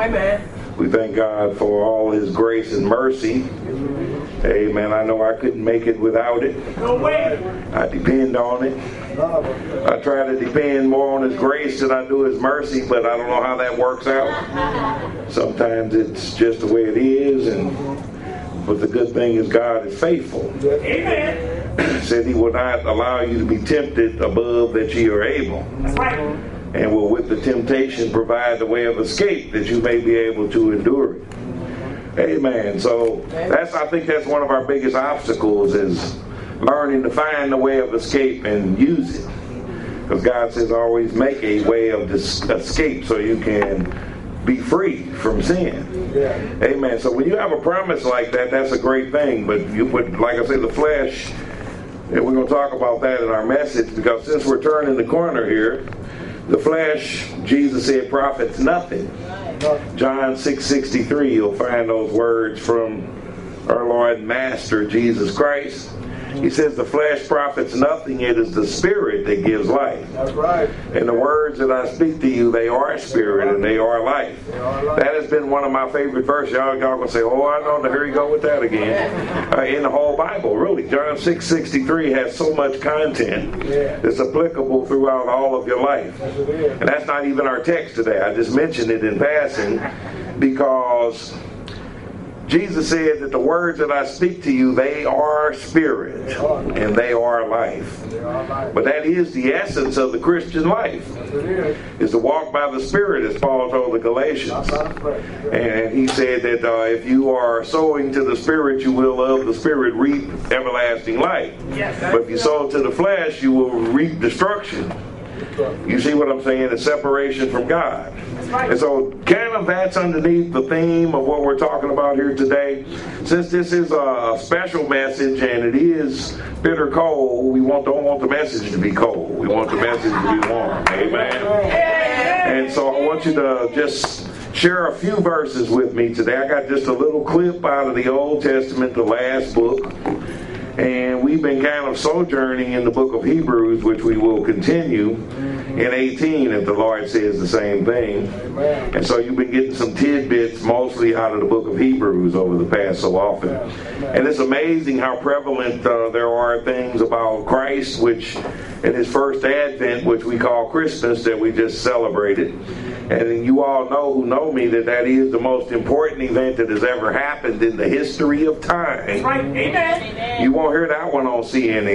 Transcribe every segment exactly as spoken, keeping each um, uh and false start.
Amen. We thank God for all His grace and mercy. Amen. I know I couldn't make it without it. No way. I depend on it. I try to depend more on His grace than I do His mercy, but I don't know how that works out. Sometimes it's just the way it is, and but the good thing is God is faithful. Amen. Said He will not allow you to be tempted above that ye are able. That's right. And will with the temptation provide the way of escape that you may be able to endure it. Amen. So that's I think that's one of our biggest obstacles is learning to find the way of escape and use it. Because God says always make a way of this escape so you can be free from sin. Yeah. Amen. So when you have a promise like that, that's a great thing. But you put, like I said, the flesh, and we're going to talk about that in our message, because since we're turning the corner here, the flesh, Jesus said, profits nothing. John six sixty-three, you'll find those words from our Lord and Master Jesus Christ. He says the flesh profits nothing, it is the spirit that gives life. That's right. And the words that I speak to you, they are spirit and they are life. They are life. That has been one of my favorite verses. Y'all, y'all gonna say, oh, I know, here you go with that again. Uh, in the whole Bible, really. John six sixty-three has so much content Yeah. that's applicable throughout all of your life. Yes, it is. And that's not even our text today. I just mentioned it in passing because Jesus said that the words that I speak to you, they are spirit and they are life. They are life. But that is the essence of the Christian life, Yes, it is. is to walk by the Spirit, as Paul told the Galatians. Not by the flesh. And he said that uh, if you are sowing to the Spirit, you will of the Spirit reap everlasting life. Yes. But if you sow to the flesh, you will reap destruction. You see what I'm saying? It's separation from God. right. And so kind of that's underneath the theme of what we're talking about here today. Since this is a special message and it is bitter cold, we want don't want the message to be cold. We want the message to be warm. Amen. And so I want you to just share a few verses with me today. I got just a little clip out of the Old Testament, the last book. And we've been kind of sojourning in the book of Hebrews, which we will continue in eighteen if the Lord says the same thing. Amen. And so you've been getting some tidbits mostly out of the book of Hebrews over the past so often. And it's amazing how prevalent uh, there are things about Christ, which in his first advent, which we call Christmas, that we just celebrated. And you all know who know me that that is the most important event that has ever happened in the history of time. That's right. Amen. You won't hear that one on C N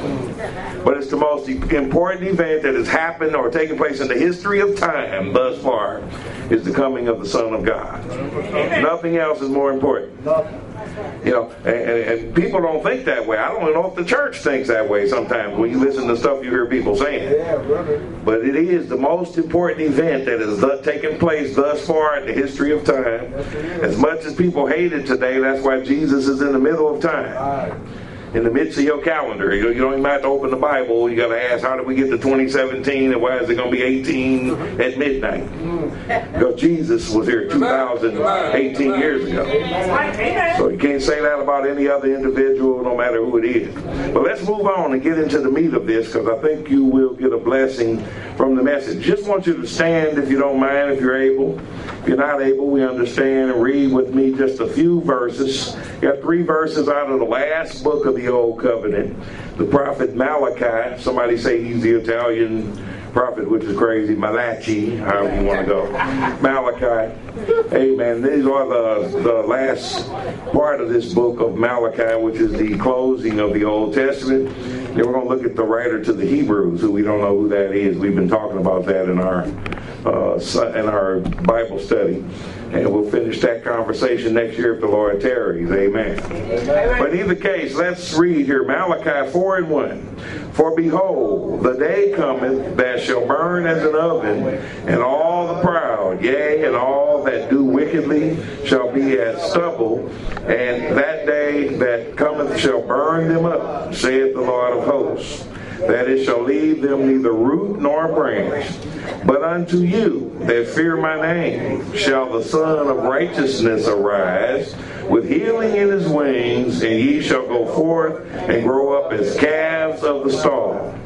N. But it's the most important event that has happened or taken place in the history of time thus far is the coming of the Son of God. Amen. Nothing else is more important. Nothing. You know, and, and, and people don't think that way. I don't know if the church thinks that way sometimes when you listen to stuff you hear people saying. Yeah, brother. But it is the most important event that has th- taken place thus far in the history of time. Yes, it is. As much as people hate it today, that's why Jesus is in the middle of time. All right. In the midst of your calendar. You, you don't even have to open the Bible. You got to ask, how did we get to twenty seventeen and why is it going to be eighteen at midnight? Because Jesus was here two thousand eighteen years ago. That's right. Amen. So you can't say that about any other individual, no matter who it is. But let's move on and get into the meat of this, because I think you will get a blessing from the message. Just want you to stand, if you don't mind, if you're able. If you're not able, we understand, and read with me just a few verses. Got three verses out of the last book of the Old Covenant. The prophet Malachi. Somebody say he's the Italian prophet, which is crazy. Malachi, however you want to go. Malachi. Amen. These are the, the last part of this book of Malachi, which is the closing of the Old Testament. Then we're going to look at the writer to the Hebrews, who we don't know who that is. We've been talking about that in our uh, in our Bible study. And we'll finish that conversation next year if the Lord tarries. Amen. Amen. But in either case, let's read here Malachi four and one. For behold, the day cometh that shall burn as an oven, and all the proud, yea, and all that do wickedly shall be as stubble, and that day that cometh shall burn them up, saith the Lord of hosts, that it shall leave them neither root nor branch. But unto you that fear my name shall the Son of Righteousness arise, with healing in his wings, and ye shall go forth and grow up as calves of the stall.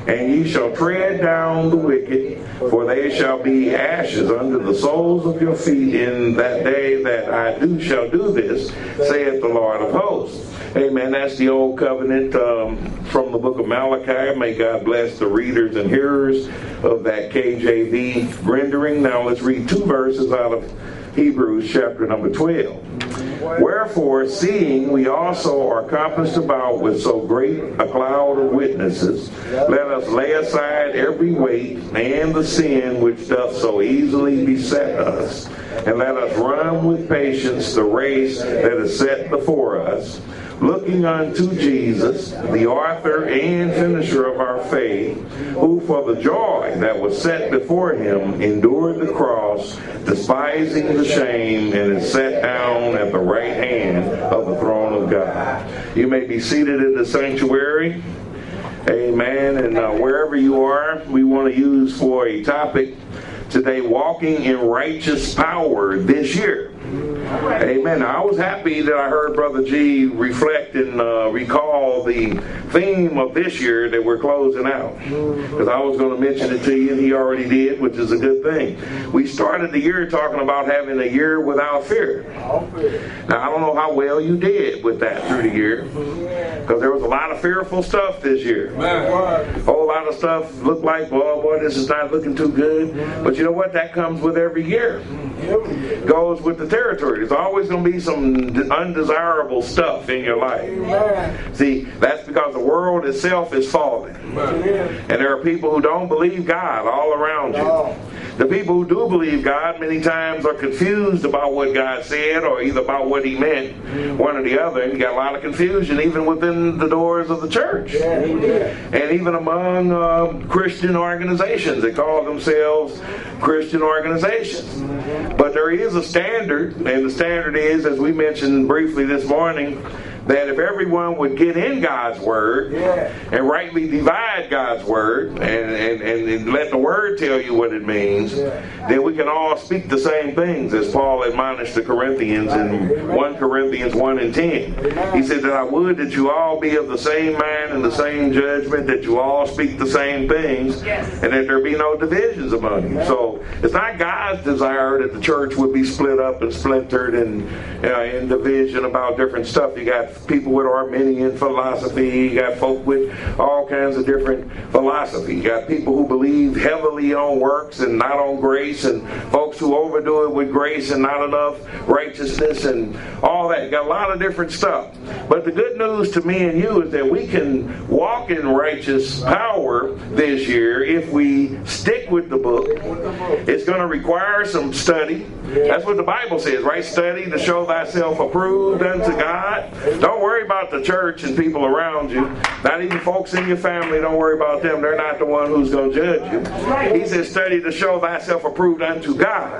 And ye shall tread down the wicked, for they shall be ashes under the soles of your feet in that day that I do shall do this, saith the Lord of hosts. Amen. That's the old covenant um, from the book of Malachi. May God bless the readers and hearers of that K J V rendering. Now let's read two verses out of Hebrews chapter number twelve. Wherefore, seeing we also are compassed about with so great a cloud of witnesses, let us lay aside every weight and the sin which doth so easily beset us, and let us run with patience the race that is set before us, looking unto Jesus, the author and finisher of our faith, who for the joy that was set before him endured the cross, despising the shame, and is set down at the right hand of the throne of God. You may be seated in the sanctuary. Amen. And uh, wherever you are, we want to use for a topic today, walking in righteous power this year. Amen. Now, I was happy that I heard Brother G reflect and uh, recall the theme of this year that we're closing out. Because I was going to mention it to you, and he already did, which is a good thing. We started the year talking about having a year without fear. Now, I don't know how well you did with that through the year, because there was a lot of fearful stuff this year. A whole lot of stuff looked like, well, boy, this is not looking too good. But you know what? That comes with every year. Goes with the territory. There's always going to be some undesirable stuff in your life. Amen. See, that's because the world itself is falling. Amen. And there are people who don't believe God all around you. No. The people who do believe God many times are confused about what God said, or either about what he meant, one or the other. And you got a lot of confusion even within the doors of the church. Yeah. And even among uh, Christian organizations that call themselves Christian organizations. But there is a standard, and the standard is, as we mentioned briefly this morning, that if everyone would get in God's Word yeah. and rightly divide God's Word and, and, and let the Word tell you what it means, yeah. then we can all speak the same things, as Paul admonished the Corinthians in First Corinthians one and ten. Amen. He said that I would that you all be of the same mind and the same judgment, that you all speak the same things, yes. and that there be no divisions among you. So it's not God's desire that the church would be split up and splintered and uh, in division about different stuff. You got people with Arminian philosophy, you got folk with all kinds of different philosophy. You got people who believe heavily on works and not on grace, and folks who overdo it with grace and not enough righteousness and all that. You got a lot of different stuff. But the good news to me and you is that we can walk in righteous power this year if we stick with the book. It's going to require some study. That's what the Bible says, right? Study to show thyself approved unto God. Don't worry about the church and people around you. Not even folks in your family. Don't worry about them. They're not the one who's going to judge you. He says, study to show thyself approved unto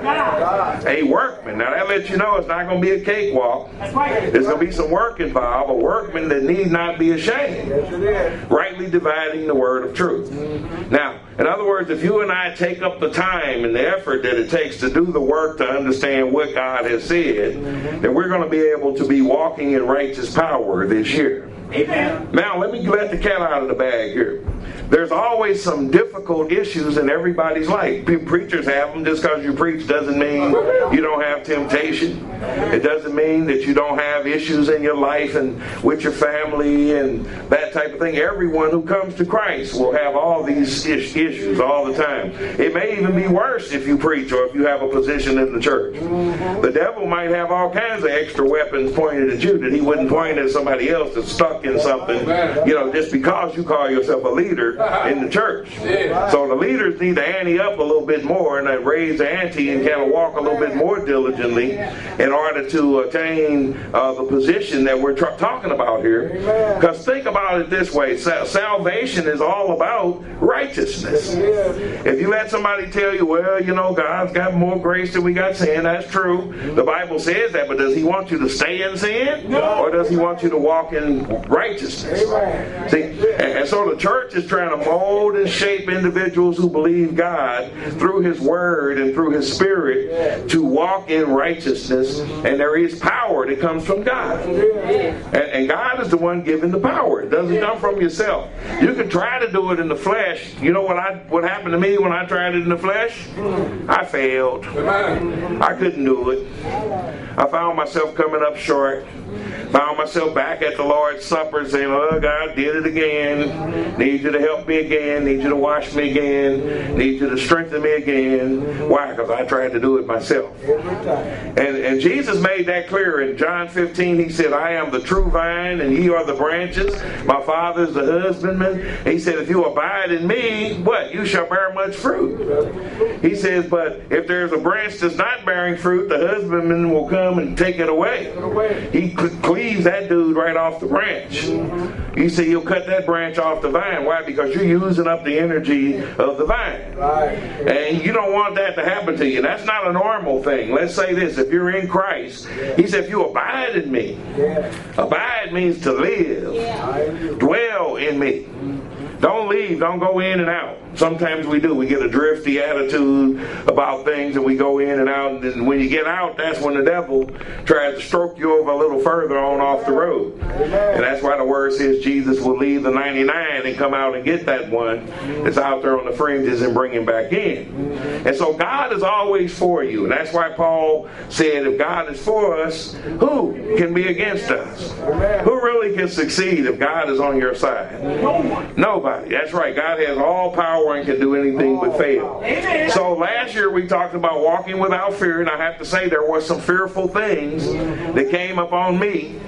God. A workman. Now that lets you know it's not going to be a cakewalk. There's going to be some work involved. A workman that need not be ashamed. Rightly dividing the word of truth. Now, in other words, if you and I take up the time and the effort that it takes to do the work to understand what God has said, then we're going to be able to be walking in righteous power this year. Amen. Now, let me let the cat out of the bag here. There's always some difficult issues in everybody's life. Preachers have them. Just because you preach doesn't mean you don't have temptation. It doesn't mean that you don't have issues in your life and with your family and that type of thing. Everyone who comes to Christ will have all these issues all the time. It may even be worse if you preach or if you have a position in the church. The devil might have all kinds of extra weapons pointed at you that he wouldn't point at somebody else that's stuck in something, you know, just because you call yourself a leader in the church. So the leaders need to ante up a little bit more and raise the ante and kind of walk a little bit more diligently in order to attain uh, the position that we're tra- talking about here. Because think about it this way. Sa- salvation is all about righteousness. If you let somebody tell you, well, you know, God's got more grace than we got sin, that's true. The Bible says that, but does he want you to stay in sin? Or does he want you to walk in righteousness? See, and, and so the church is trying to mold and shape individuals who believe God through His Word and through His Spirit to walk in righteousness, and there is power that comes from God. And, and God is the one giving the power. It doesn't come from yourself. You can try to do it in the flesh. You know what I what happened to me when I tried it in the flesh? I failed. I couldn't do it. I found myself coming up short. Found myself back at the Lord's Supper saying, oh, God, did it again. Need you to help me again. Need you to wash me again. Need you to strengthen me again. Why? Because I tried to do it myself. And, and Jesus made that clear in John fifteen. He said, I am the true vine and ye are the branches. My Father is the husbandman. He said, if you abide in me, what? You shall bear much fruit. He says, but if there's a branch that's not bearing fruit, the husbandman will come and take it away. He cleaves that dude right off the branch. You see, he'll cut that branch off the vine. Why? Because you're using up the energy of the vine. And you don't want that to happen to you. That's not a normal thing. Let's say this. If you're in Christ, he said, if you abide in me. Abide means to live. Dwell in me. Don't leave. Don't go in and out. Sometimes we do. We get a drifty attitude about things and we go in and out. And when you get out, that's when the devil tries to stroke you over a little further on off the road. And that's why the word says Jesus will leave the ninety-nine and come out and get that one that's out there on the fringes and bring him back in. And so God is always for you. And that's why Paul said, if God is for us, who can be against us? Who really can succeed if God is on your side? Nobody. That's right. God has all power and can do anything but fail. Amen. So last year we talked about walking without fear, and I have to say there were some fearful things that came upon me,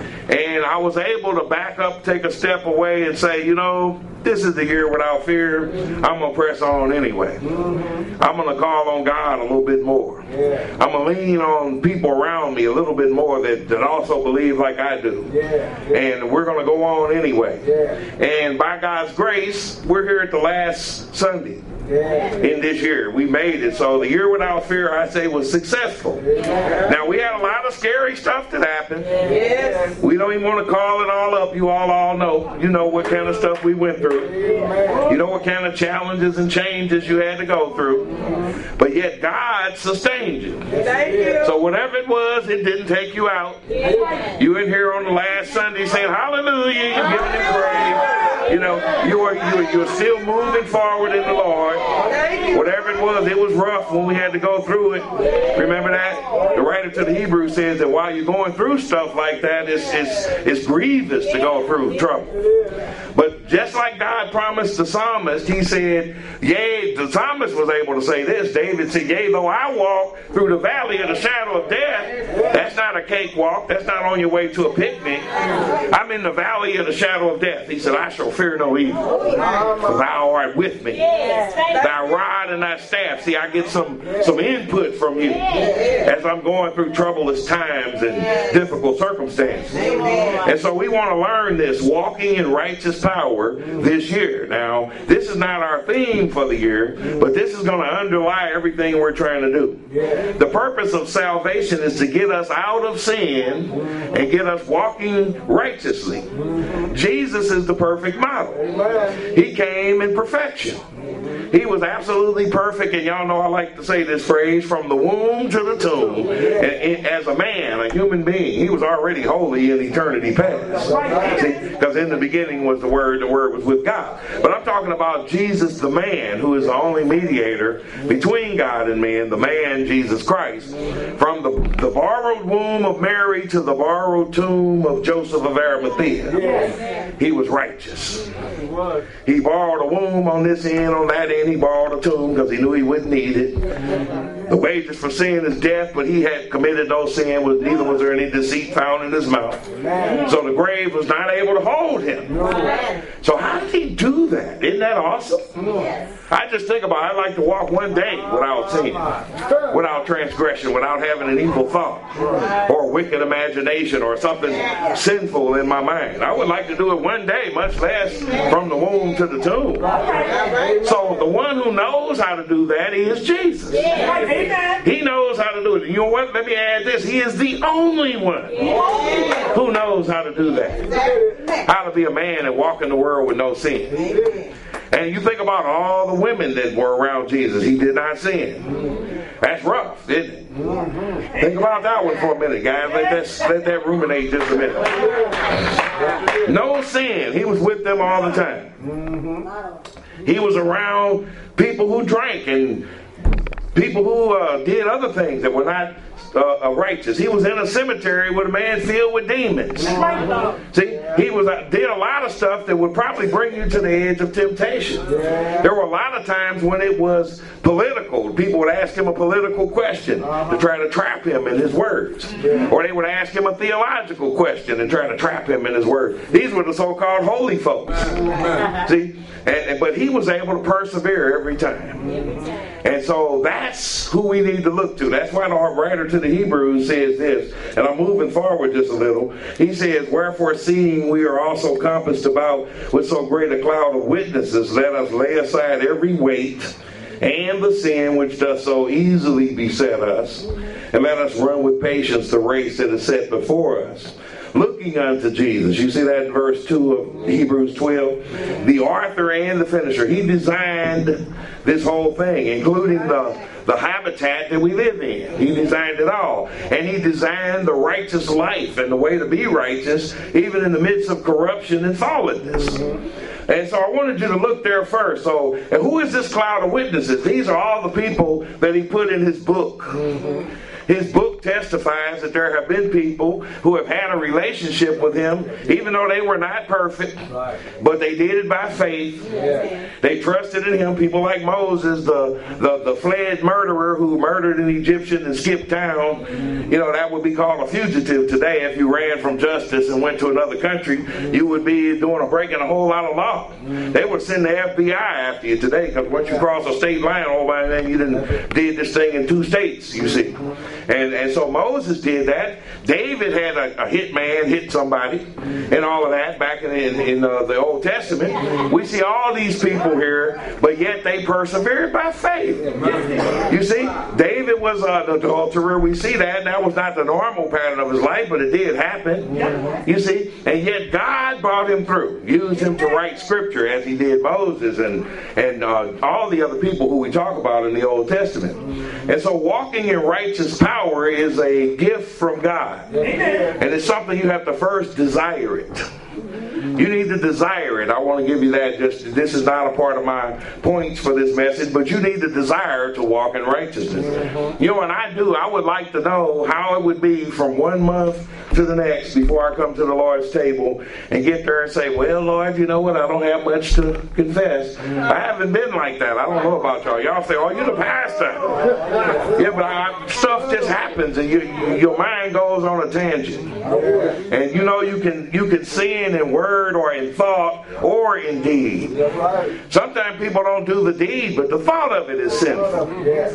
and I was able to back up, take a step away and say, you know, this is the year without fear. I'm going to press on anyway. I'm going to call on God a little bit more. I'm going to lean on people around me a little bit more that, that also believe like I do. And we're going to go on anyway. And by God's grace, we're here at the last Sunday in this year. We made it. So the year without fear, I say, was successful. Now, we had a lot of scary stuff that happened. We don't even want to call it all up. You all all know. You know what kind of stuff we went through. You know what kind of challenges and changes you had to go through. But yet God sustained you. So whatever it was, it didn't take you out. You in here on the last Sunday saying, hallelujah, you're giving him praise. You know, you are you you're still moving forward in the Lord. Whatever it was, it was rough when we had to go through it. Remember that? The writer to the Hebrews says that while you're going through stuff like that, it's, it's, it's grievous to go through trouble. But just like God promised the psalmist, he said, yea, the psalmist was able to say this. David said, yea, though I walk through the valley of the shadow of death, that's not a cakewalk. That's not on your way to a picnic. I'm in the valley of the shadow of death. He said, I shall fear no evil, for thou art with me. Thy rod and thy staff. See, I get some, some input from you as I'm going through troublous times and difficult circumstances. And so we want to learn this, walking in righteous power this year. Now, this is not our theme for the year, but this is going to underlie everything we're trying to do. The purpose of salvation is to get us out of sin and get us walking righteously. Jesus is the perfect model. He came in perfection. He was absolutely perfect, and y'all know I like to say this phrase, from the womb to the tomb. And as a man, a human being, he was already holy in eternity past. See, because in the beginning was the Word, the Word was with God. But I'm talking about Jesus the man, who is the only mediator between God and man, the man Jesus Christ. From the, the borrowed womb of Mary to the borrowed tomb of Joseph of Arimathea, he was righteous. He borrowed a womb on this end, on that end. He borrowed a tomb because he knew he wouldn't need it. The wages for sin is death, but he had committed no sin, with neither was there any deceit found in his mouth. So the grave was not able to hold him. So how did he do that? Isn't that awesome? I just think about it. I'd like to walk one day without sin, without transgression, without having an evil thought or a wicked imagination or something sinful in my mind. I would like to do it one day, much less from the womb to the tomb. So the one who knows how to do that is Jesus. He knows how to do it. You know what? Let me add this. He is the only one who knows how to do that. how to be a man and walk in the world with no sin. Amen. And you think about all the women that were around Jesus. He did not sin. That's rough, isn't it? Think about that one for a minute, guys. Let that, let that ruminate just a minute. No sin. He was with them all the time. He was around people who drank and people who uh, did other things that were not uh, uh, righteous. He was in a cemetery with a man filled with demons. See, he was uh, did a lot of stuff that would probably bring you to the edge of temptation. There were a lot of times when it was political. People would ask him a political question to try to trap him in his words. Or they would ask him a theological question and try to trap him in his words. These were the so-called holy folks. See, and, but he was able to persevere every time. And so that's who we need to look to. That's why the writer to the Hebrews says this, and I'm moving forward just a little. He says, wherefore seeing we are also compassed about with so great a cloud of witnesses, let us lay aside every weight and the sin which does so easily beset us, and let us run with patience the race that is set before us, looking unto Jesus. You see that in verse two of Hebrews twelve? The author and the finisher. He designed this whole thing, including the, the habitat that we live in. He designed it all. And he designed the righteous life and the way to be righteous, even in the midst of corruption and fallenness. And so I wanted you to look there first. So, and who is this cloud of witnesses? These are all the people that he put in his book. Mm-hmm. His book testifies that there have been people who have had a relationship with him, even though they were not perfect, but they did it by faith. Yeah. They trusted in him. People like Moses, the, the, the fled murderer who murdered an Egyptian and skipped town. You know, that would be called a fugitive today. If you ran from justice and went to another country, you would be doing a breaking a whole lot of law. They would send the F B I after you today, because once you cross a state line, oh, by then you didn't did this thing in two states, you see. And and so Moses did that. David had a, a hit man hit somebody and all of that back in, in, in uh, the Old Testament. We see all these people here, but yet they persevered by faith. You see, David was an adulterer. We see that. And that was not the normal pattern of his life, but it did happen. You see, and yet God brought him through, used him to write scripture as he did Moses and, and uh, all the other people who we talk about in the Old Testament. And so walking in righteous power is a gift from God. And it's something you have to first desire it. You need to desire it. I want to give you that. Just this is not a part of my points for this message, but you need to desire to walk in righteousness. You know, and I do. I would like to know how it would be from one month to the next before I come to the Lord's table and get there and say, well, Lord, you know what? I don't have much to confess. I haven't been like that. I don't know about y'all. Y'all say, oh, you're the pastor. Yeah, but I, stuff just happens and you, your mind goes on a tangent. And you know you can you can sin in word or in thought or in deed. Sometimes people don't do the deed, but the thought of it is sinful.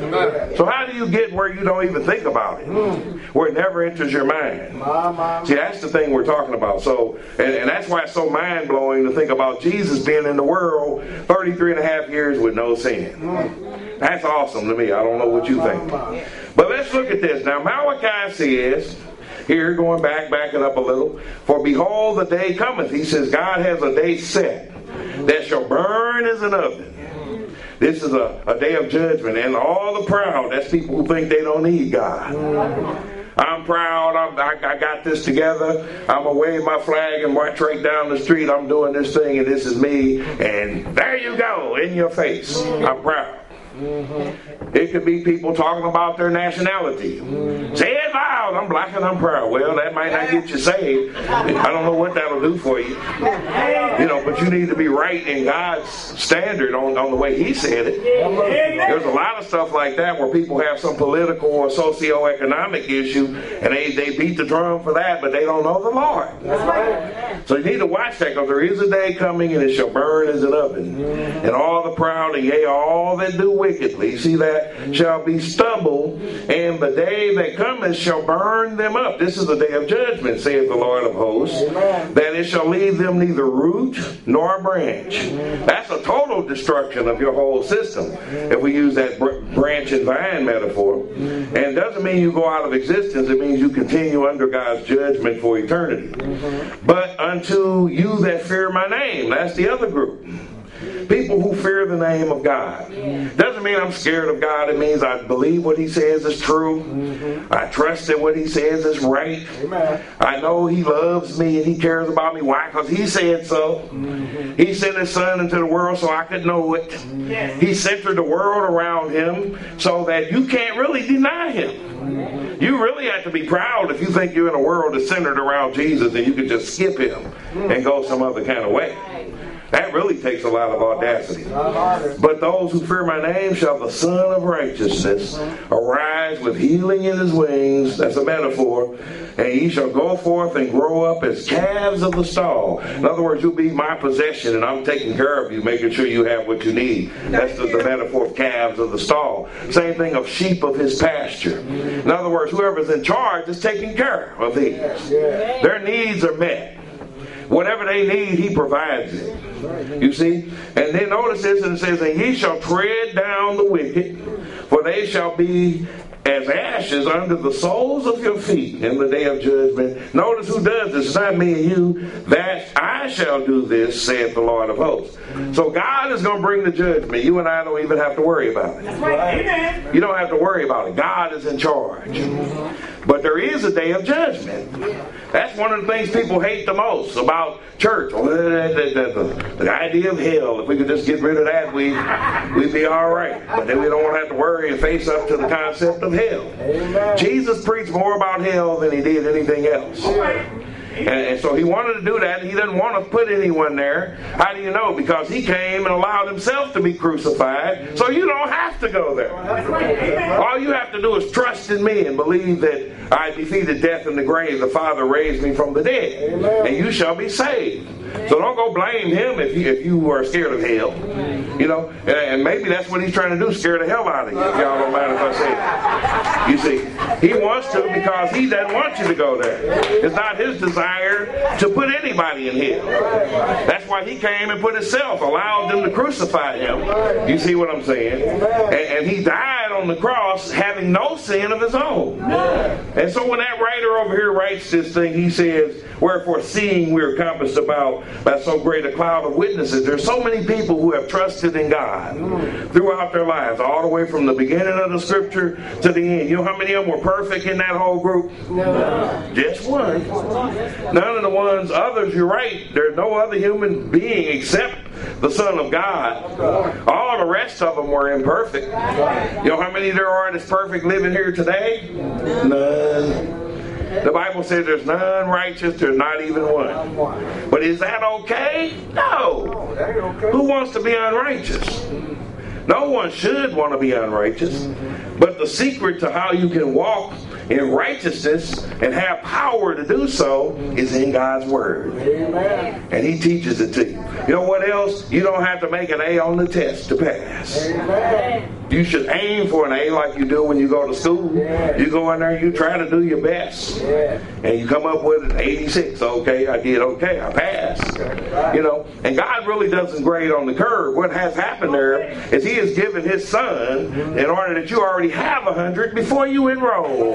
So how do you get where you don't even think about it? Where it never enters your mind? See, that's the thing we're talking about. So, and, and that's why it's so mind-blowing to think about Jesus being in the world thirty-three and a half years with no sin. That's awesome to me. I don't know what you think. But let's look at this. Now, Malachi says, here, going back, backing up a little, for behold, the day cometh. He says, God has a day set that shall burn as an oven. This is a, a day of judgment. And all the proud, that's people who think they don't need God. I'm proud. I'm, I, I got this together. I'm going to wave my flag and march right down the street. I'm doing this thing and this is me. And there you go, in your face. I'm proud. Mm-hmm. It could be people talking about their nationality. Mm-hmm. Say it loud, I'm black and I'm proud. Well, that might not get you saved. I don't know what that'll do for you. You know, but you need to be right in God's standard on, on the way He said it. There's a lot of stuff like that where people have some political or socioeconomic issue and they, they beat the drum for that, but they don't know the Lord. So you need to watch that, because there is a day coming and it shall burn as an oven. And all the proud and yea, all that do wicked wickedly, see that, shall be stubble, and the day that cometh shall burn them up. This is the day of judgment, saith the Lord of hosts, that it shall leave them neither root nor branch. That's a total destruction of your whole system, if we use that br- branch and vine metaphor. And it doesn't mean you go out of existence. It means you continue under God's judgment for eternity. But unto you that fear my name, that's the other group. People who fear the name of God. Doesn't mean I'm scared of God. It means I believe what he says is true. Mm-hmm. I trust that what he says is right. Amen. I know he loves me and he cares about me. Why? Because he said so. Mm-hmm. He sent his son into the world so I could know it. Mm-hmm. He centered the world around him so that you can't really deny him. Mm-hmm. You really have to be proud if you think you're in a world that's centered around Jesus and you can just skip him mm-hmm. and go some other kind of way. That really takes a lot of audacity. But those who fear my name shall the Son of Righteousness arise with healing in his wings. That's a metaphor. And he shall go forth and grow up as calves of the stall. In other words, you'll be my possession and I'm taking care of you, making sure you have what you need. That's the, the metaphor of calves of the stall. Same thing of sheep of his pasture. In other words, whoever's in charge is taking care of these. Their needs are met. Whatever they need, he provides it. You see? And then notice this, and it says, and ye shall tread down the wicked, for they shall be as ashes under the soles of your feet in the day of judgment. Notice who does this. It's not me and you. That I shall do this, saith the Lord of hosts. So God is going to bring the judgment. You and I don't even have to worry about it. That's right. Amen. You don't have to worry about it. God is in charge. But there is a day of judgment. That's one of the things people hate the most about church. The, the, the, the idea of hell. If we could just get rid of that, we, we'd be all right. But then we don't want to have to worry and face up to the concept of hell. Amen. Jesus preached more about hell than he did anything else. And, and so he wanted to do that. He didn't want to put anyone there. How do you know? Because he came and allowed himself to be crucified. So you don't have to go there. All you have to do is trust in me and believe that I defeated death in the grave. The Father raised me from the dead. Amen. And you shall be saved. So don't go blame him if you, if you are scared of hell. You know, and, and maybe that's what he's trying to do, scare the hell out of you. If y'all don't mind if I say it. You see, he wants to because he doesn't want you to go there. It's not his desire to put anybody in hell. That's why he came and put himself, allowed them to crucify him. You see what I'm saying? And, and he died on the cross having no sin of his own. And so when that writer over here writes this thing, he says, wherefore seeing we're compassed about by so great a cloud of witnesses. There's so many people who have trusted in God throughout their lives, all the way from the beginning of the scripture to the end. You know how many of them were perfect in that whole group? No. Just one. None of the ones, others, you're right, there's no other human being except the Son of God. All the rest of them were imperfect. You know how many there are that's perfect living here today? None. The Bible says there's none righteous, there's not even one. But is that okay? No. Who wants to be unrighteous? No one should want to be unrighteous. But the secret to how you can walk in righteousness and have power to do so is in God's Word. Amen. And He teaches it to you. You know what else? You don't have to make an A on the test to pass. Amen. You should aim for an A like you do when you go to school. Yeah. You go in there and you try to do your best. Yeah. And you come up with an eighty-six. Okay, I did okay. I passed. Right. You know, and God really doesn't grade on the curve. What has happened there is He has given His Son in order that you already have a hundred before you enroll.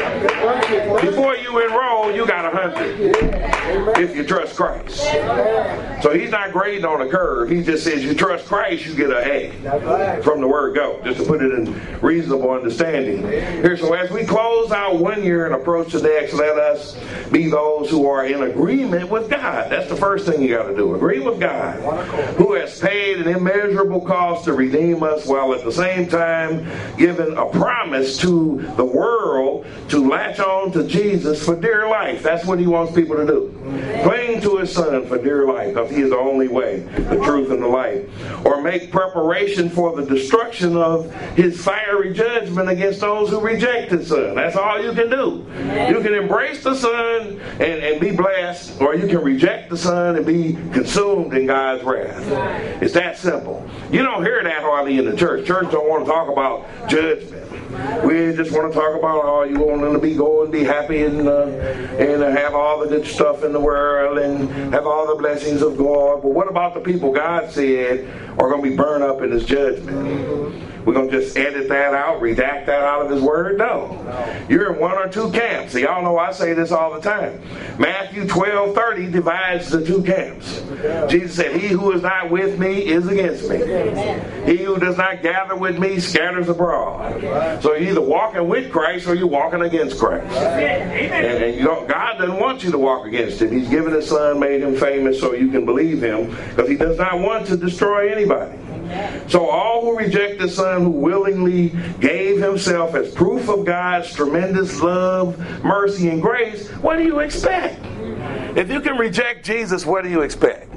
Before you enroll, you got a hundred if you trust Christ. So He's not grading on a curve. He just says you trust Christ, you get an A from the word go. Just to put it in reasonable understanding. Here, so as we close out one year and approach the next, let us be those who are in agreement with God. That's the first thing you got to do. Agree with God, who has paid an immeasurable cost to redeem us, while at the same time giving a promise to the world to latch on to Jesus for dear life. That's what He wants people to do. Cling to His Son for dear life, because He is the only only way, the truth, and the life. Or make preparation for the destruction of his fiery judgment against those who reject his Son. That's all you can do. You can embrace the Son and, and be blessed, or you can reject the Son and be consumed in God's wrath. It's that simple. You don't hear that hardly in the church. Church don't want to talk about judgment. We just want to talk about, oh, you want them to be going, be happy, and uh, and have all the good stuff in the world, and have all the blessings of God. But what about the people God said are going to be burned up in his judgment? We're going to just edit that out, redact that out of his word? No. You're in one or two camps. See, y'all know I say this all the time. Matthew twelve thirty divides the two camps. Jesus said, he who is not with me is against me. He who does not gather with me scatters abroad. So you're either walking with Christ or you're walking against Christ. And, and you don't, God doesn't want you to walk against him. He's given his Son, made him famous so you can believe him, because he does not want to destroy anybody. So all who reject the Son, who willingly gave himself as proof of God's tremendous love, mercy, and grace, what do you expect? If you can reject Jesus, what do you expect?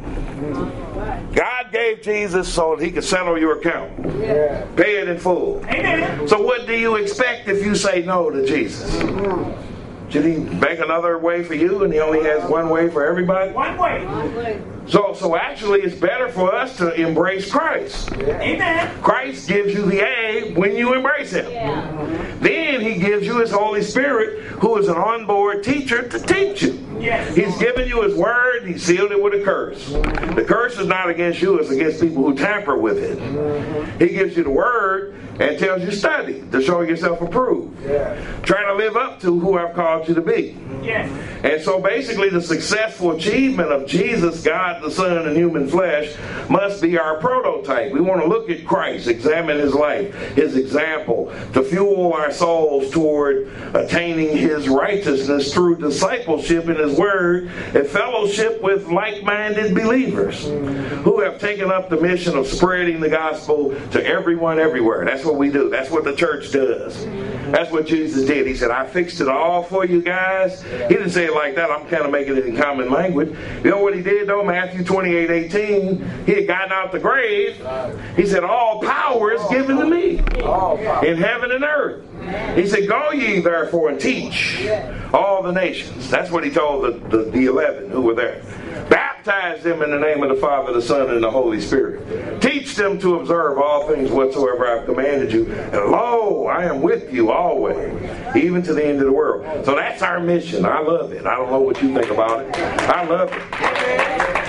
God gave Jesus so that he could settle your account. Pay it in full. So what do you expect if you say no to Jesus? Should he make another way for you and he only has one way for everybody? One way. So, so actually, it's better for us to embrace Christ. Amen. Christ gives you the A when you embrace him. Yeah. Then he gives you his Holy Spirit, who is an onboard teacher to teach you. Yes. He's given you his word. He sealed it with a curse. The curse is not against you. It's against people who tamper with it. He gives you the word and tells you study to show yourself approved. Yeah. Try to live up to who I've called you to be. Yes. And so basically the successful achievement of Jesus, God the Son in human flesh, must be our prototype. We want to look at Christ, examine his life, his example, to fuel our souls toward attaining his righteousness through discipleship in his word and fellowship with like-minded believers who have taken up the mission of spreading the gospel to everyone everywhere. That's what we do. That's what the church does. That's what Jesus did. He said, I fixed it all for you guys. He didn't say it like that. I'm kind of making it in common language. You know what he did though? Matthew twenty-eight eighteen. He had gotten out the grave. He said, all power is given to me in heaven and earth. He said, go ye therefore and teach all the nations. That's what he told the, the, the eleven who were there. Baptize them in the name of the Father, the Son, and the Holy Spirit. Teach them to observe all things whatsoever I've commanded you. And lo, I am with you always, even to the end of the world. So that's our mission. I love it. I don't know what you think about it. I love it.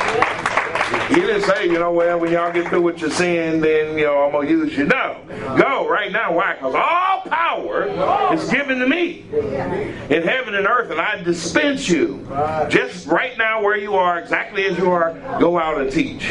He didn't say, you know, well, when y'all get through with your sin, then, you know, I'm going to use you. No. Go right now. Why? Because all power is given to me in heaven and earth, and I dispense you just right now where you are, exactly as you are. Go out and teach.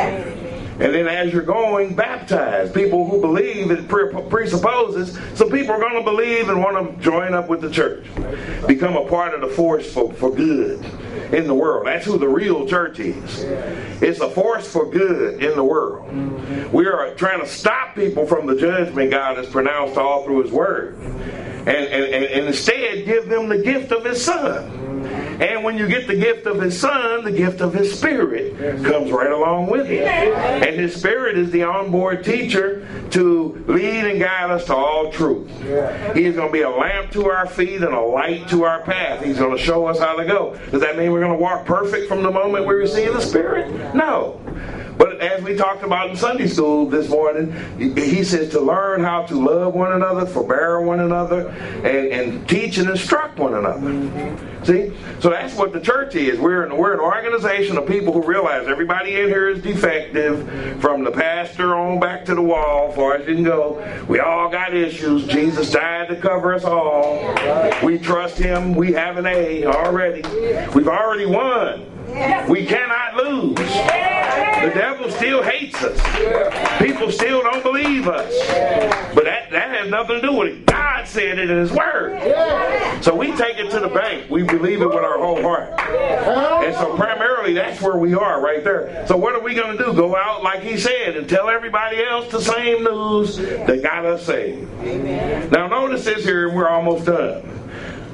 And then as you're going, baptize people who believe. It presupposes some people are going to believe and want to join up with the church. Become a part of the force for, for good in the world. That's who the real church is. It's a force for good in the world. We are trying to stop people from the judgment God has pronounced all through his word. And, and, and instead give them the gift of his Son. And when you get the gift of his Son, the gift of his Spirit comes right along with it. And his Spirit is the onboard teacher to lead and guide us to all truth. He's going to be a lamp to our feet and a light to our path. He's going to show us how to go. Does that mean we're going to walk perfect from the moment we receive the Spirit? No. But as we talked about in Sunday school this morning, he says to learn how to love one another, forbear one another, and, and teach and instruct one another. Mm-hmm. See? So that's what the church is. We're an, we're an organization of people who realize everybody in here is defective, from the pastor on back to the wall, as far as you can go. We all got issues. Jesus died to cover us all. We trust him. We have an A already. We've already won. We cannot lose. The devil still hates us. People still don't believe us. But that, that has nothing to do with it. God said it in his word. So we take it to the bank. We believe it with our whole heart. And so primarily that's where we are right there. So what are we going to do? Go out like he said and tell everybody else the same news that got us saved. Now notice this here, and we're almost done.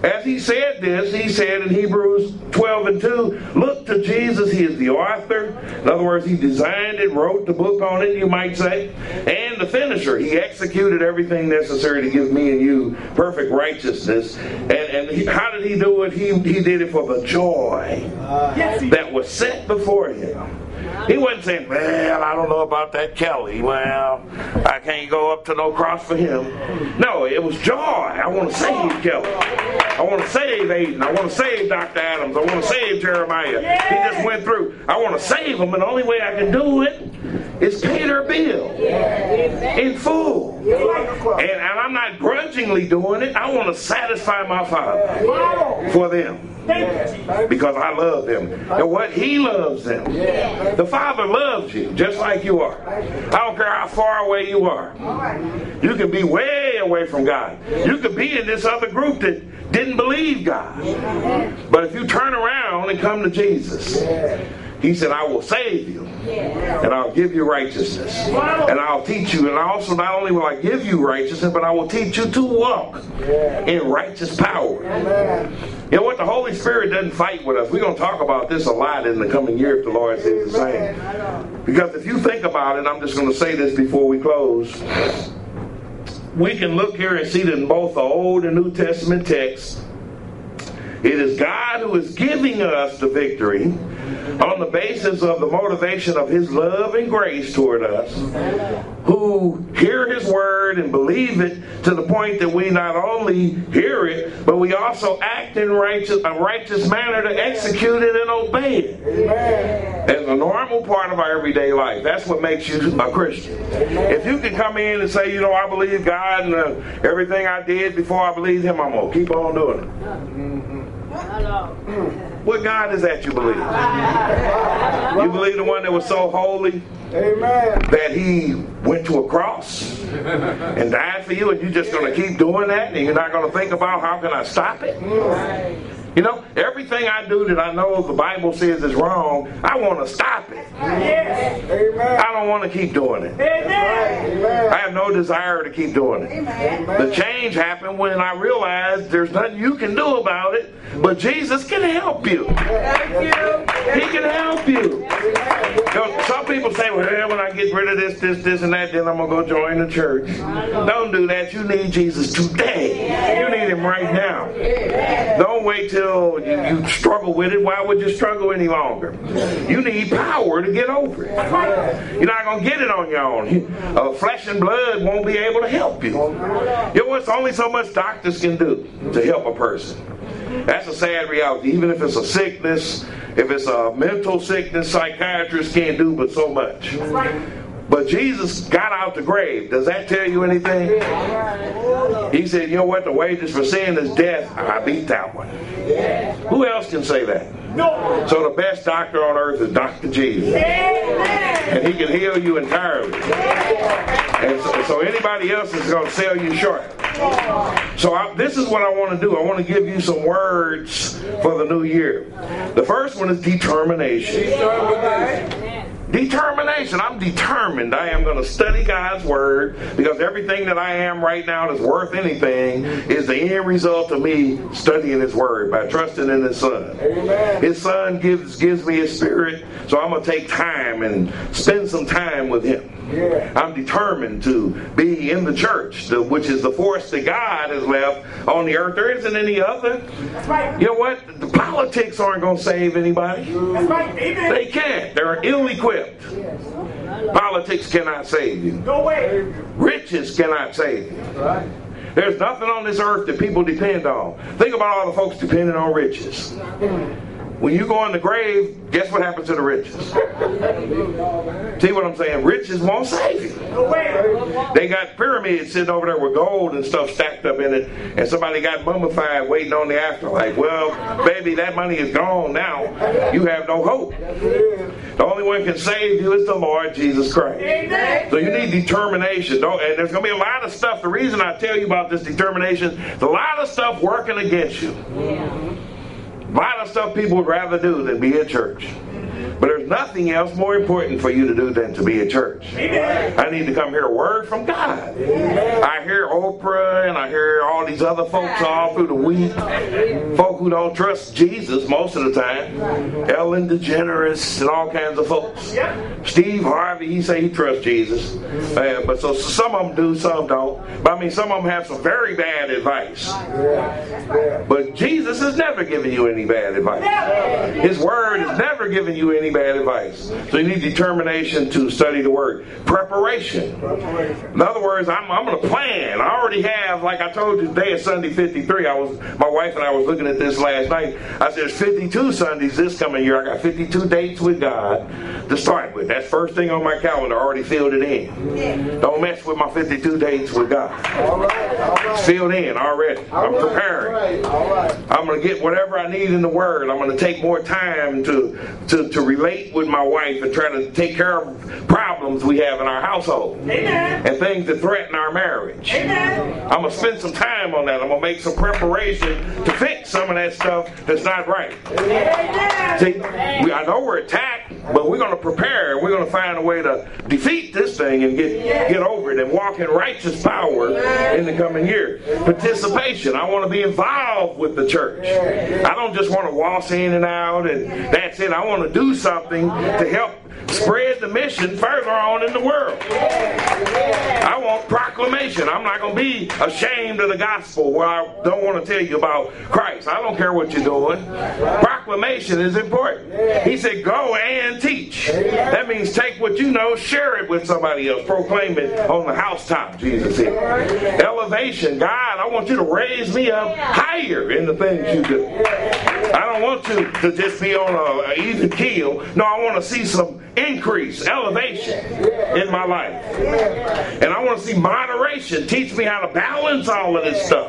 As he said this, he said in Hebrews twelve and two, look to Jesus. He is the author. In other words, he designed it, wrote the book on it, you might say, and the finisher. He executed everything necessary to give me and you perfect righteousness. And, and he, how did he do it? He, he did it for the joy that was set before him. He wasn't saying, well, I don't know about that Kelly. Well, I can't go up to no cross for him. No, it was joy. I want to save Kelly. I want to save Aiden. I want to save Doctor Adams. I want to save Jeremiah. He just went through. I want to save him, and the only way I can do it is pay their bill in full. And, and I'm not grudgingly doing it. I want to satisfy my Father for them. Because I love them. And what? He loves them. The Father loves you just like you are. I don't care how far away you are. You can be way away from God. You could be in this other group that didn't believe God. But if you turn around and come to Jesus, he said, I will save you, and I'll give you righteousness, and I'll teach you, and also not only will I give you righteousness, but I will teach you to walk in righteous power. You know what? The Holy Spirit doesn't fight with us. We're going to talk about this a lot in the coming year if the Lord says the same. Because if you think about it, I'm just going to say this before we close. We can look here and see that in both the Old and New Testament texts, it is God who is giving us the victory on the basis of the motivation of his love and grace toward us, who hear his word and believe it to the point that we not only hear it, but we also act in righteous, a righteous manner to execute it and obey it. As a normal part of our everyday life. That's what makes you a Christian. If you can come in and say, you know, I believe God and uh, everything I did before I believed him, I'm going to keep on doing it. What God is that you believe? You believe the one that was so holy that he went to a cross and died for you, and you're just going to keep doing that, and you're not going to think about how can I stop it? You know, everything I do that I know the Bible says is wrong, I want to stop it. Yes. I don't want to keep doing it. Amen. I have no desire to keep doing it. Amen. The change happened when I realized there's nothing you can do about it, but Jesus can help you. Thank you. He can help you. You know, some people say, well, when I get rid of this, this, this, and that, then I'm going to go join the church. Don't do that. You need Jesus today. You need him right now. Don't wait till You, you struggle with it. Why would you struggle any longer? You need power to get over it. You're not going to get it on your own. Uh, flesh and blood won't be able to help you. You know what's only so much doctors can do to help a person. That's a sad reality. Even if it's a sickness, if it's a mental sickness, psychiatrists can't do but so much. But Jesus got out the grave. Does that tell you anything? He said, you know what? The wages for sin is death. I beat that one. Who else can say that? So the best doctor on earth is Doctor Jesus. And he can heal you entirely. And so, so anybody else is going to sell you short. So I, this is what I want to do. I want to give you some words for the new year. The first one is determination. Determination. I'm determined. I am going to study God's word, because everything that I am right now that's worth anything is the end result of me studying his word by trusting in his son. Amen. His son gives gives me his spirit, so I'm going to take time and spend some time with him. Yeah. I'm determined to be in the church, the, which is the force that God has left on the earth. There isn't any other. That's right. You know what? The politics aren't going to save anybody. That's right. They can't. They're ill-equipped. Yes. Politics cannot save you. No way. Riches cannot save you. Right. There's nothing on this earth that people depend on. Think about all the folks depending on riches. When you go in the grave, guess what happens to the riches? See what I'm saying? Riches won't save you. They got pyramids sitting over there with gold and stuff stacked up in it, and somebody got mummified waiting on the afterlife. Well, baby, that money is gone now. You have no hope. The only one who can save you is the Lord Jesus Christ. So you need determination. Don't, and there's going to be a lot of stuff. The reason I tell you about this determination, there's a lot of stuff working against you. A lot of stuff people would rather do than be at church. But there's nothing else more important for you to do than to be at church. Amen. I need to come hear a word from God. I hear Oprah and I hear all these other folks all through the week. Folk who don't trust Jesus most of the time. Ellen DeGeneres and all kinds of folks. Steve Harvey, he say he trusts Jesus. Uh, but so, so some of them do, some don't. But I mean, some of them have some very bad advice. But Jesus has never given you any bad advice. His word has never given you any bad advice. So you need determination to study the word. Preparation. In other words, I'm, I'm going to plan. I already have, like I told you today at Sunday fifty-three, I was, my wife and I was looking at this last night. I said, there's fifty-two Sundays this coming year. I got fifty-two dates with God to start with. That's first thing on my calendar. I already filled it in. Don't mess with my fifty-two dates with God. All right, all right. It's filled in already. I'm All right, preparing. all right, all right. I'm going to get whatever I need in the Word. I'm going to take more time to, to, to relate with my wife and try to take care of problems we have in our household. Amen. And things that threaten our marriage. Amen. I'm going to spend some time on that. I'm going to make some preparation to fix some of that stuff that's not right. Amen. See, we, I know we're attacked, but we're going to prepare. We're going to find a way to defeat this thing and get, get over it and walk in righteous power in the coming year. Participation. I want to be involved with the church. I don't just want to waltz in and out and that's it. I want to do something to help spread the mission further on in the world. I want proclamation. I'm not going to be ashamed of the gospel where I don't want to tell you about Christ. I don't care what you're doing. Proclamation is important. He said, go and teach. That means take what you know, share it with somebody else. Proclaim it on the housetop, Jesus said. Elevation. God, I want you to raise me up higher in the things you do. I don't want you to just be on an even keel. No, I want to see some increase, elevation in my life. And I want to see moderation. Teach me how to balance all of this stuff.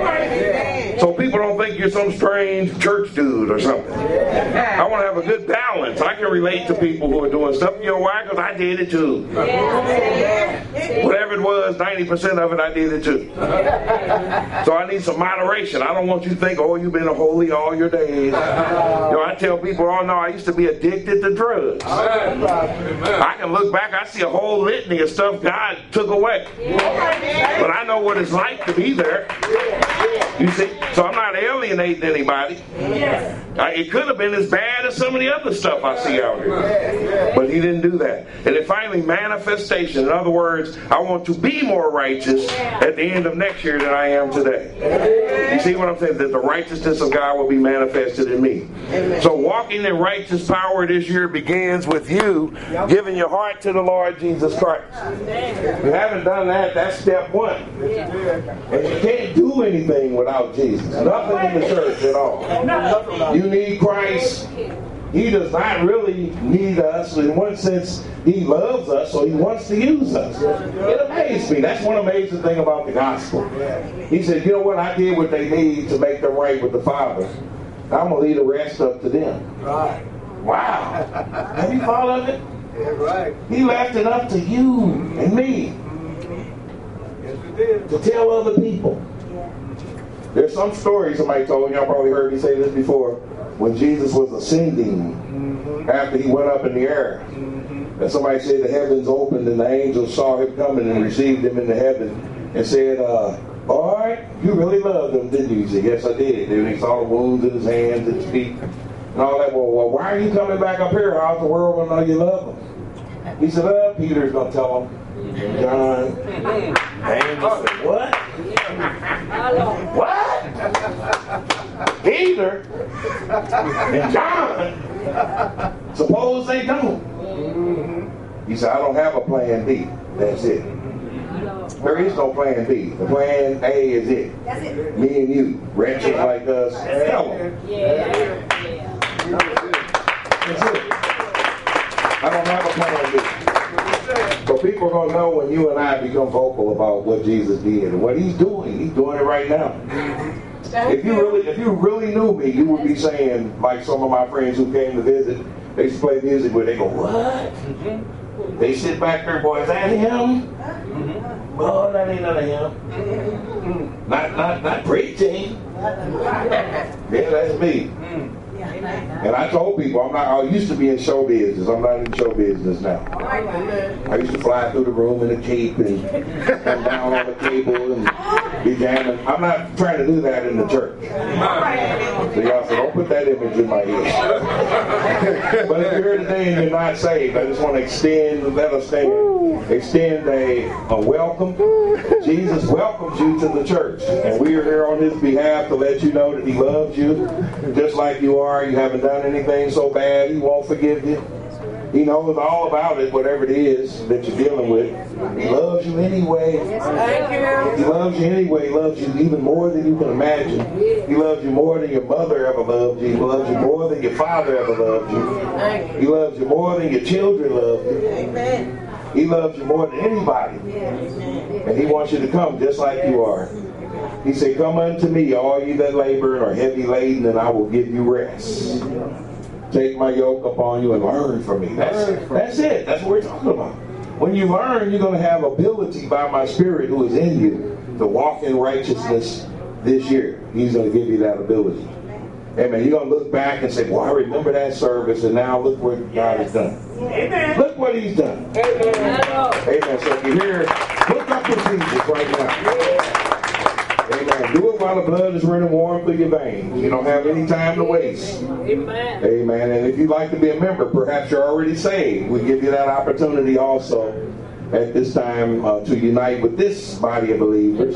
So people don't think you're some strange church dude or something. I want to have a good balance. I can relate to people who are doing stuff. You know why? Because I did it too. Whatever it was, ninety percent of it, I did it too. So I need some moderation. I don't want you to think, oh, you've been a holy all your days. You know, I tell people, oh no, I used to be addicted to drugs. I can look back, I see a whole litany of stuff God took away. But I know what it's like to be there. You see? So I'm not alienating anybody. I, it could have been as bad as some of the other stuff I see out here. But he didn't do that. And then finally, manifestation. In other words, I want to be more righteous at the end of next year than I am today. You see what I'm saying? That the righteousness of God will be manifested in me. So walking in righteous power this year begins with you giving your heart to the Lord Jesus Christ. If you haven't done that, that's step one. And you can't do anything without Jesus. Nothing in the church at all. You need Christ. He does not really need us. In one sense, he loves us, so he wants to use us. It amazed me. That's one amazing thing about the gospel. He said, you know what? I did what they need to make them right with the Father. I'm going to leave the rest up to them. Right. Wow. Have you thought of it? Yeah, right. He left it up to you and me Yes, we did. to tell other people. There's some story somebody told me, y'all probably heard me say this before, when Jesus was ascending mm-hmm. after he went up in the air. Mm-hmm. And somebody said the heavens opened and the angels saw him coming and received him into heaven and said, uh, boy, you really loved him, didn't you? He said, yes, I did. Then he saw the wounds in his hands and his feet and all that. Well, well, why are you coming back up here? How's the world going to know you love him? He said, well, Peter's going to tell him. John. The angel said, what? What? Peter and John. Suppose they don't. He said, I don't have a plan B. That's it. There is no plan B. The plan A is it. That's it. Me and you, wretches like us, tell them. Yeah. That's it. I don't have a plan B. But people are going to know when you and I become vocal about what Jesus did and what he's doing. He's doing it right now. If you really if you really knew me, you would be saying, like some of my friends who came to visit, they used to play music where they go, what? Mm-hmm. They sit back there, boy, is that him? Mm-hmm. Oh, that ain't none of him. Mm-hmm. Not, not, not preaching. Yeah, that's me. And I told people, I'm not, I used to be in show business. I'm not in show business now. I used to fly through the room in a cape and come down on the table and be jamming. I'm not trying to do that in the church. So y'all said, don't put that image in my head. But if you're here today and you're not saved, I just want to extend, let us stand, extend a, a welcome. Jesus welcomes you to the church. And we are here on his behalf to let you know that he loves you just like you are. You haven't done anything so bad, he won't forgive you. He knows all about it, whatever it is that you're dealing with. He loves you anyway. Thank you. He loves you anyway. He loves you even more than you can imagine. He loves you more than your mother ever loved you. He loves you more than your father ever loved you. He loves you more than your children love you. Amen. He loves you more than anybody. And he wants you to come just like you are. He said, come unto me, all you that labor and are heavy laden, and I will give you rest. Take my yoke upon you and learn from me. That's, that's it. That's what we're talking about. When you learn, you're going to have ability by my Spirit who is in you to walk in righteousness this year. He's going to give you that ability. Amen. You're going to look back and say, well, I remember that service, and now look what God has done. Amen. Look what he's done. Amen. Amen. So if you're here, look up to Jesus right now. Amen. Do it while the blood is running warm through your veins. You don't have any time to waste. Amen. Amen. And if you'd like to be a member, perhaps you're already saved. We give you that opportunity also at this time uh, to unite with this body of believers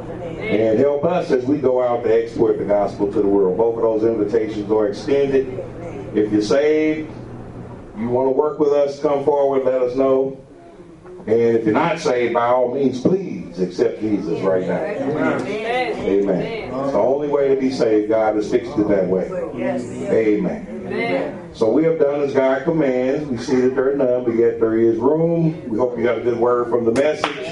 and help us as we go out to export the gospel to the world. Both of those invitations are extended. If you're saved, you want to work with us, come forward, let us know. And if you're not saved, by all means, please accept Jesus right now. Amen. Amen. It's the only way to be saved. God has fixed it that way. Amen. Amen. So we have done as God commands. We see that there are none. We get there is room. We hope you got a good word from the message.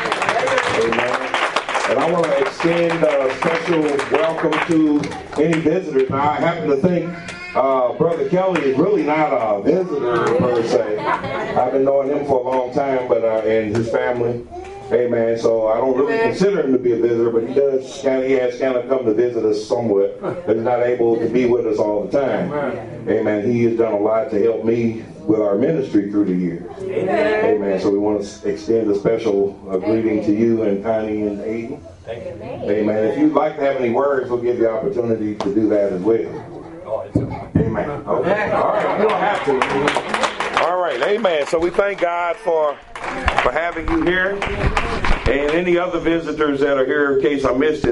Amen. And I want to extend a special welcome to any visitors. Now, I happen to think Uh, Brother Kelly is really not a visitor per se. I've been knowing him for a long time, but uh, and his family, amen. So I don't really consider him to be a visitor, but he does kind of, he has kind of come to visit us somewhat, but he's not able to be with us all the time. Amen. He has done a lot to help me with our ministry through the years. Amen. Amen. So we want to extend a special uh, greeting to you and Connie and Aiden. Amen. If you'd like to have any words, we'll give you the opportunity to do that as well. Amen. Okay. All right. You don't have to. All right. Amen. So we thank God for for having you here, and any other visitors that are here in case I missed it.